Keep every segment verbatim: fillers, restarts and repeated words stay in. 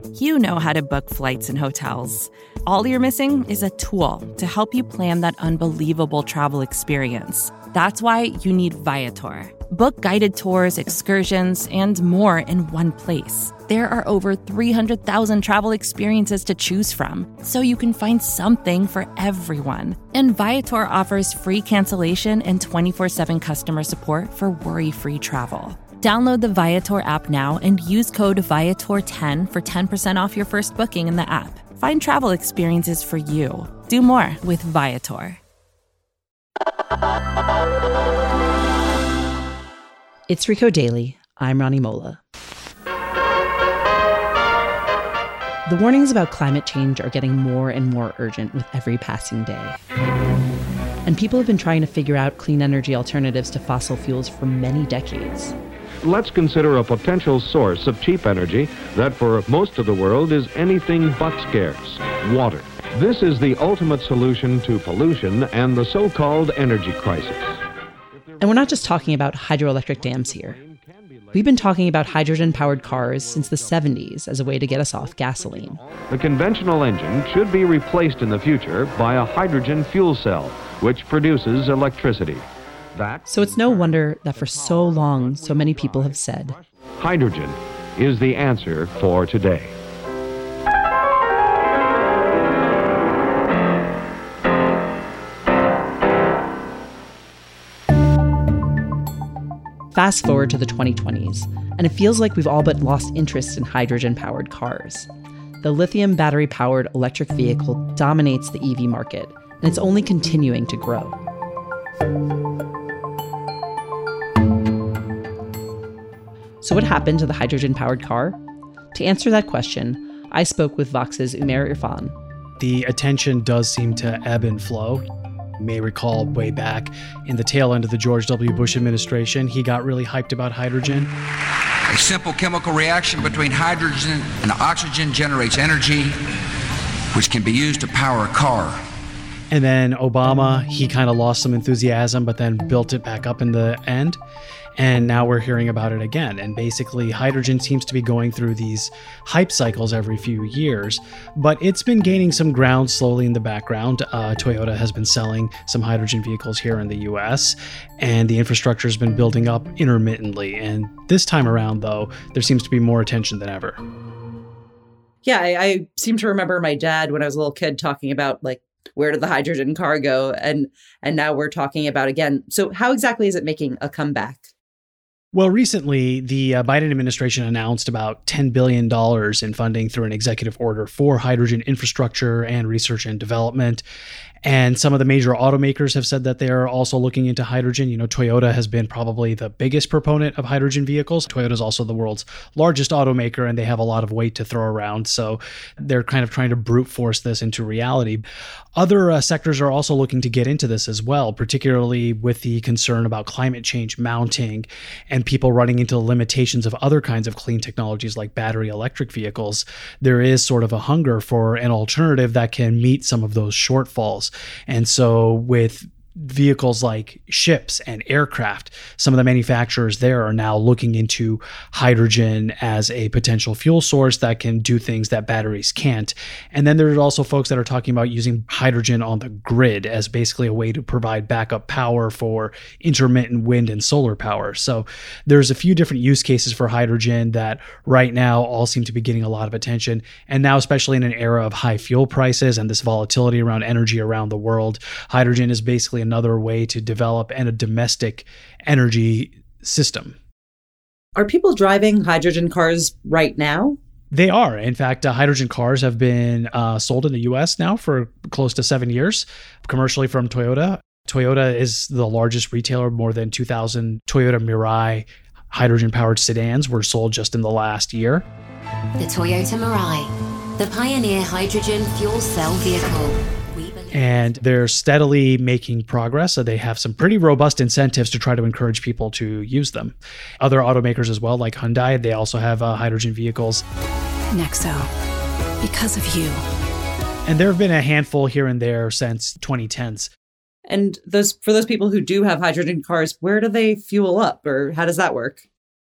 You know how to book flights and hotels. All you're missing is a tool to help you plan that unbelievable travel experience. That's why you need Viator. Book guided tours, excursions, and more in one place. There are over three hundred thousand travel experiences to choose from, so you can find something for everyone. And Viator offers free cancellation and twenty-four seven customer support for worry-free travel. Download the Viator app now and use code Viator ten for ten percent off your first booking in the app. Find travel experiences for you. Do more with Viator. It's Recode Daily. I'm Ronnie Mola. The warnings about climate change are getting more and more urgent with every passing day. And people have been trying to figure out clean energy alternatives to fossil fuels for many decades. Let's consider a potential source of cheap energy that for most of the world is anything but scarce: water. This is the ultimate solution to pollution and the so-called energy crisis. And we're not just talking about hydroelectric dams here. We've been talking about hydrogen-powered cars since the seventies as a way to get us off gasoline. The conventional engine should be replaced in the future by a hydrogen fuel cell, which produces electricity. That So it's no wonder that for so long, so many people have said, hydrogen is the answer for today. Fast forward to the twenty twenties, and it feels like we've all but lost interest in hydrogen-powered cars. The lithium battery-powered electric vehicle dominates the E V market, and it's only continuing to grow. So what happened to the hydrogen-powered car? To answer that question, I spoke with Vox's Umair Irfan. The attention does seem to ebb and flow. You may recall way back in the tail end of the George W. Bush administration, he got really hyped about hydrogen. A simple chemical reaction between hydrogen and oxygen generates energy, which can be used to power a car. And then Obama, he kind of lost some enthusiasm, but then built it back up in the end. And now we're hearing about it again. And basically, hydrogen seems to be going through these hype cycles every few years, but it's been gaining some ground slowly in the background. Uh, Toyota has been selling some hydrogen vehicles here in the U S, and the infrastructure has been building up intermittently. And this time around, though, there seems to be more attention than ever. Yeah, I, I seem to remember my dad when I was a little kid talking about, like, where did the hydrogen car go? And and now we're talking about again. So how exactly is it making a comeback? Well, recently, the uh, Biden administration announced about ten billion dollars in funding through an executive order for hydrogen infrastructure and research and development. And some of the major automakers have said that they're also looking into hydrogen. You know, Toyota has been probably the biggest proponent of hydrogen vehicles. Toyota is also the world's largest automaker, and they have a lot of weight to throw around. So they're kind of trying to brute force this into reality. Other uh, sectors are also looking to get into this as well, particularly with the concern about climate change mounting and people running into the limitations of other kinds of clean technologies like battery electric vehicles. There is sort of a hunger for an alternative that can meet some of those shortfalls. And so with vehicles like ships and aircraft, some of the manufacturers there are now looking into hydrogen as a potential fuel source that can do things that batteries can't. And then there's also folks that are talking about using hydrogen on the grid as basically a way to provide backup power for intermittent wind and solar power. So there's a few different use cases for hydrogen that right now all seem to be getting a lot of attention. And now, especially in an era of high fuel prices and this volatility around energy around the world, hydrogen is basically another way to develop and a domestic energy system. Are people driving hydrogen cars right now? They are. In fact, uh, hydrogen cars have been uh, sold in the U S now for close to seven years, commercially from Toyota. Toyota is the largest retailer. More than two thousand Toyota Mirai hydrogen-powered sedans were sold just in the last year. The Toyota Mirai, the pioneer hydrogen fuel cell vehicle. And they're steadily making progress. So they have some pretty robust incentives to try to encourage people to use them. Other automakers as well, like Hyundai, they also have uh, hydrogen vehicles. Nexo, because of you. And there have been a handful here and there since twenty tens. And those for those people who do have hydrogen cars, where do they fuel up, or how does that work?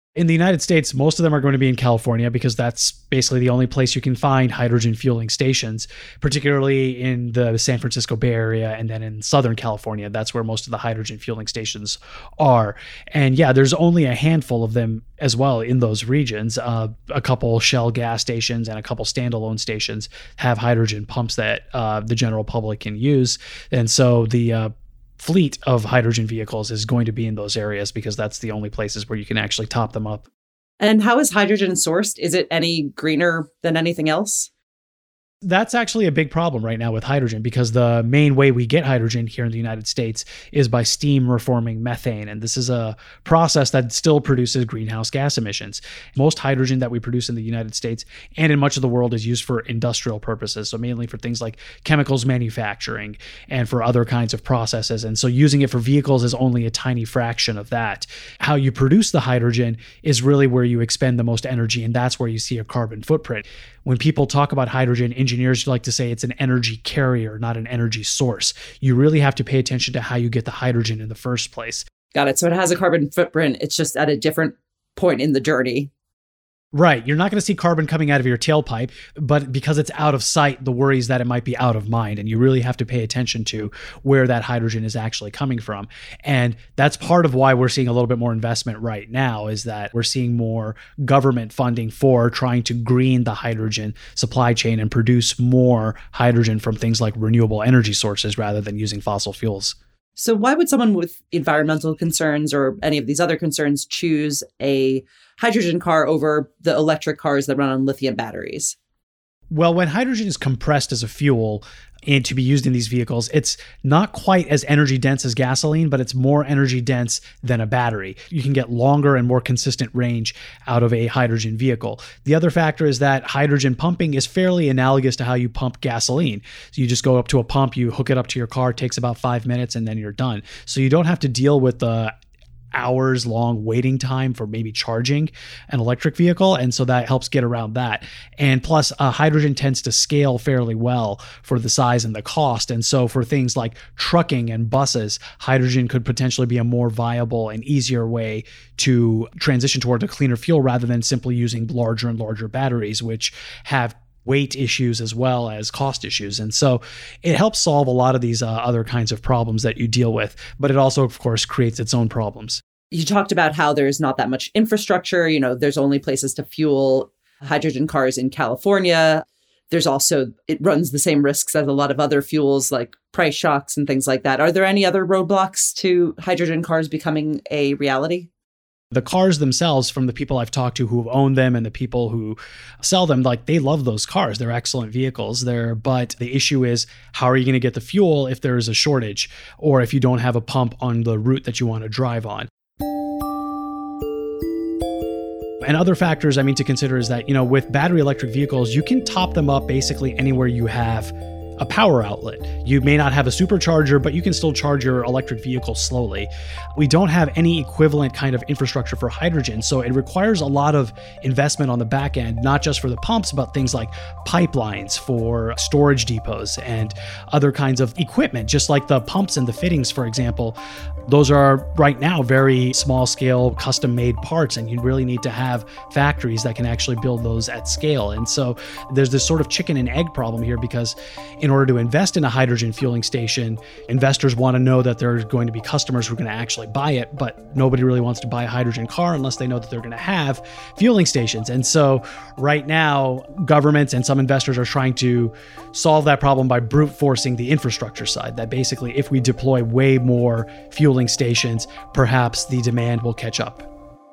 In the United States, most of them are going to be in California because that's basically the only place you can find hydrogen fueling stations, particularly in the San Francisco Bay Area and then in Southern California. That's where most of the hydrogen fueling stations are. And yeah, there's only a handful of them as well in those regions. Uh, a couple Shell gas stations and a couple standalone stations have hydrogen pumps that uh, the general public can use. And so the uh, fleet of hydrogen vehicles is going to be in those areas because that's the only places where you can actually top them up. And how is hydrogen sourced? Is it any greener than anything else? That's actually a big problem right now with hydrogen because the main way we get hydrogen here in the United States is by steam reforming methane. And this is a process that still produces greenhouse gas emissions. Most hydrogen that we produce in the United States and in much of the world is used for industrial purposes. So mainly for things like chemicals manufacturing and for other kinds of processes. And so using it for vehicles is only a tiny fraction of that. How you produce the hydrogen is really where you expend the most energy. And that's where you see a carbon footprint. When people talk about hydrogen, engineers like to say it's an energy carrier, not an energy source. You really have to pay attention to how you get the hydrogen in the first place. Got it. So it has a carbon footprint. It's just at a different point in the journey. Right. You're not going to see carbon coming out of your tailpipe, but because it's out of sight, the worry is that it might be out of mind. And you really have to pay attention to where that hydrogen is actually coming from. And that's part of why we're seeing a little bit more investment right now, is that we're seeing more government funding for trying to green the hydrogen supply chain and produce more hydrogen from things like renewable energy sources rather than using fossil fuels. So why would someone with environmental concerns or any of these other concerns choose a hydrogen car over the electric cars that run on lithium batteries? Well, when hydrogen is compressed as a fuel and to be used in these vehicles, it's not quite as energy dense as gasoline, but it's more energy dense than a battery. You can get longer and more consistent range out of a hydrogen vehicle. The other factor is that hydrogen pumping is fairly analogous to how you pump gasoline. So you just go up to a pump, you hook it up to your car, it takes about five minutes, and then you're done. So you don't have to deal with the hours long waiting time for maybe charging an electric vehicle. And so that helps get around that. And plus uh, hydrogen tends to scale fairly well for the size and the cost. And so for things like trucking and buses, hydrogen could potentially be a more viable and easier way to transition toward a cleaner fuel rather than simply using larger and larger batteries, which have weight issues as well as cost issues. And so it helps solve a lot of these uh, other kinds of problems that you deal with. But it also, of course, creates its own problems. You talked about how there's not that much infrastructure. You know, there's only places to fuel hydrogen cars in California. There's also, it runs the same risks as a lot of other fuels like price shocks and things like that. Are there any other roadblocks to hydrogen cars becoming a reality? The cars themselves, from the people I've talked to who have owned them and the people who sell them, like they love those cars. They're excellent vehicles there. But the issue is, how are you going to get the fuel if there is a shortage or if you don't have a pump on the route that you want to drive on? And other factors, I mean, to consider is that, you know, with battery electric vehicles, you can top them up basically anywhere you have a power outlet. You may not have a supercharger, but you can still charge your electric vehicle slowly. We don't have any equivalent kind of infrastructure for hydrogen, so it requires a lot of investment on the back end, not just for the pumps, but things like pipelines for storage depots and other kinds of equipment, just like the pumps and the fittings, for example. Those are right now very small scale, custom made parts, and you really need to have factories that can actually build those at scale. And so there's this sort of chicken and egg problem here, because in order to invest in a hydrogen fueling station, investors want to know that there's going to be customers who are going to actually buy it, but nobody really wants to buy a hydrogen car unless they know that they're going to have fueling stations. And so right now, governments and some investors are trying to solve that problem by brute forcing the infrastructure side, that basically if we deploy way more fueling stations, perhaps the demand will catch up.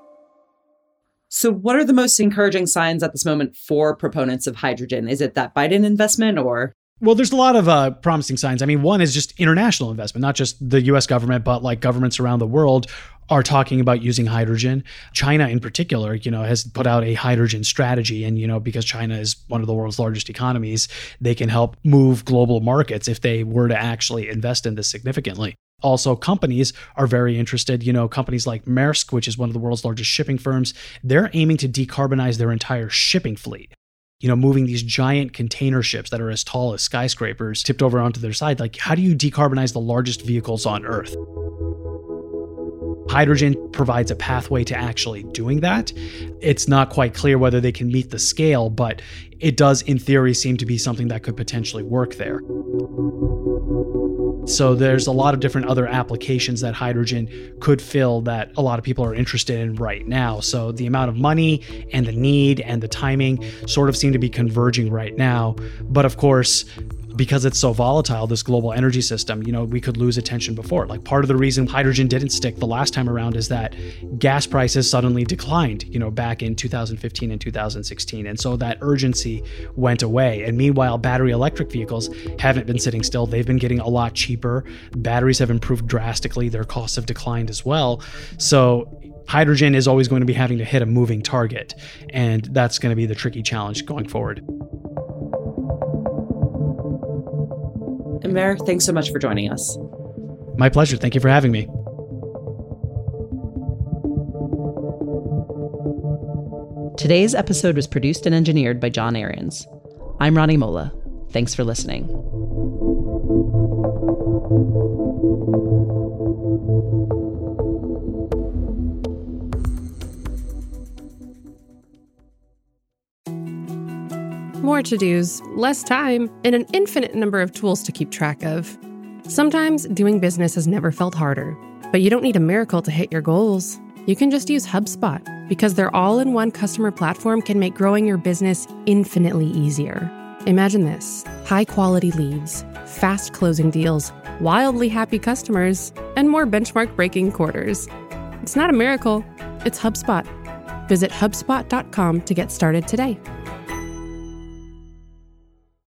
So what are the most encouraging signs at this moment for proponents of hydrogen? Is it that Biden investment or? Well, there's a lot of uh, promising signs. I mean, one is just international investment, not just the U S government, but like governments around the world are talking about using hydrogen. China in particular, you know, has put out a hydrogen strategy. And, you know, because China is one of the world's largest economies, they can help move global markets if they were to actually invest in this significantly. Also, companies are very interested. You know, companies like Maersk, which is one of the world's largest shipping firms, they're aiming to decarbonize their entire shipping fleet. You know, moving these giant container ships that are as tall as skyscrapers tipped over onto their side. Like, how do you decarbonize the largest vehicles on Earth? Hydrogen provides a pathway to actually doing that. It's not quite clear whether they can meet the scale, but it does, in theory, seem to be something that could potentially work there. So there's a lot of different other applications that hydrogen could fill that a lot of people are interested in right now. So the amount of money and the need and the timing sort of seem to be converging right now. But of course, because it's so volatile, this global energy system, you know, we could lose attention before. Like, part of the reason hydrogen didn't stick the last time around is that gas prices suddenly declined, you know, back in two thousand fifteen and two thousand sixteen. And so that urgency went away. And meanwhile, battery electric vehicles haven't been sitting still. They've been getting a lot cheaper. Batteries have improved drastically. Their costs have declined as well. So hydrogen is always going to be having to hit a moving target. And that's going to be the tricky challenge going forward. Enver, thanks so much for joining us. My pleasure. Thank you for having me. Today's episode was produced and engineered by John Arians. I'm Ronnie Mola. Thanks for listening. More to-dos, less time, and an infinite number of tools to keep track of. Sometimes doing business has never felt harder, but you don't need a miracle to hit your goals. You can just use HubSpot, because their all-in-one customer platform can make growing your business infinitely easier. Imagine this: high-quality leads, fast closing deals, wildly happy customers, and more benchmark-breaking quarters. It's not a miracle, it's HubSpot. Visit HubSpot dot com to get started today.